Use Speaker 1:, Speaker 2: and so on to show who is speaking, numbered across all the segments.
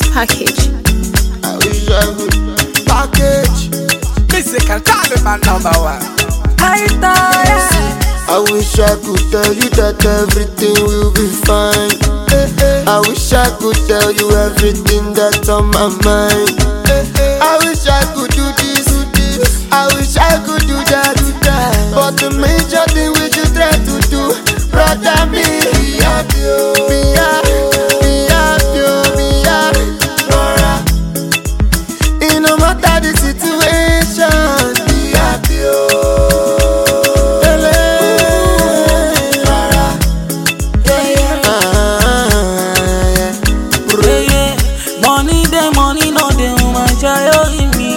Speaker 1: Package.
Speaker 2: I wish I could package.
Speaker 3: Music and Taliban #1.
Speaker 2: I wish I could tell you that everything will be fine. I wish I could tell you everything that's on my mind. I wish I could do this. I wish I could do that. But the major thing we should try to do, brother, me be happy, be happy, be happy, be happy. It no matter the situation, be happy.
Speaker 4: Money no dey woman child in me.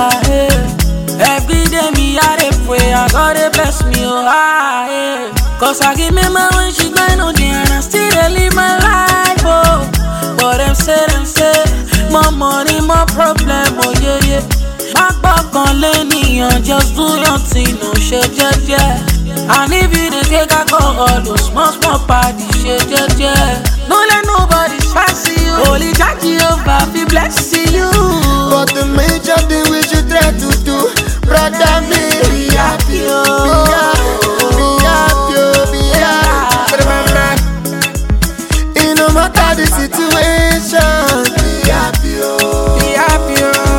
Speaker 4: Every day me I dey pray, I God dey bless me, oh ah. Cause I give me my when she going on there and I still dey live my life, oh. But them say, more money, more problem, oh yeah. My back on leniyan, just do your thing, no shit, yeah. And if you dey take a go, all those small party, shit, yeah. Don't let nobody stress you. Holy Jah Jehovah be bless you.
Speaker 2: But the major thing we should try to do, brother, me be happy, be happy, be happy. It no matter the situation, be happy,
Speaker 3: be happy.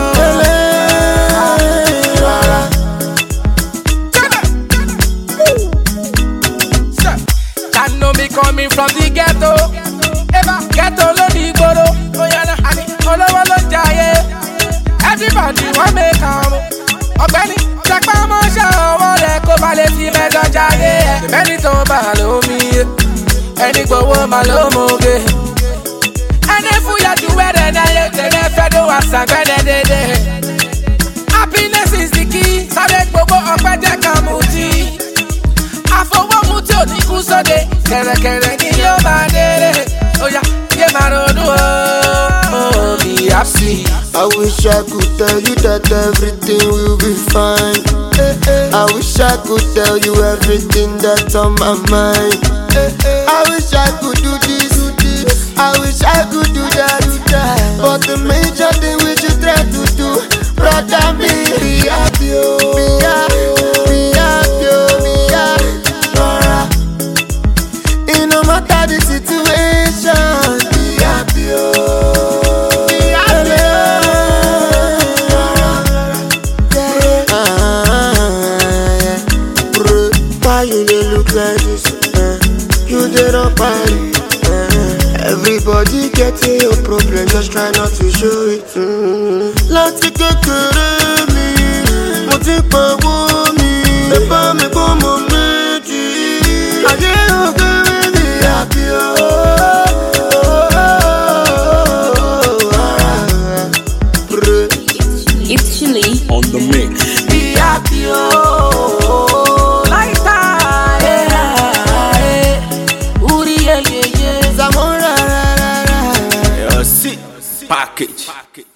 Speaker 3: I know me coming from the ghetto. Ghetto lo di gboro. Oyana ani olówó ló jayé. Everybody wan make am. Ọ̀gbẹ́ni jẹpẹ mọṣẹ ọwọ́ rẹ̀ kó ba lè fi mẹjọ jayé. Ìbẹ́ni tó bá lómi ẹni gbowó máa ló mọ̀ọ́gẹ́. Ẹni fúyà ju wẹ́rẹ̀ náà yẹ tẹ̀lé fẹ́ ló wà sàgbẹ́dẹ̀ dédé. Happiness is the key. Sáré gbogbo ọpẹ́ jẹ́ kan mú tí. Àfọwọ́mú tí ò ní kú sóde. Kẹ̀rẹ̀kẹ̀rẹ̀ ni yóò máa délé. Oya, yeah, man, oh, be happy.
Speaker 2: I wish I could tell you that everything will be fine. I wish I could tell you everything that's on my mind. I wish I could do this. I wish I could do that. But the major thing we should try to do, brother, me be happy, be happy, be happy, be happy. It no matter the situation, be happy, be happy. Bro, why you dey look like this? You dey not party. Everybody getting your problem, just try not to show it. Láti kékeré mi, mo ti pawó mi. Ẹ bá mi kó mo méjì. Ayé òkè mi be happy,
Speaker 1: It's Chili.
Speaker 4: On the mix. Be happy, like that, Uri, yeah.
Speaker 2: Zamora,
Speaker 4: See, package.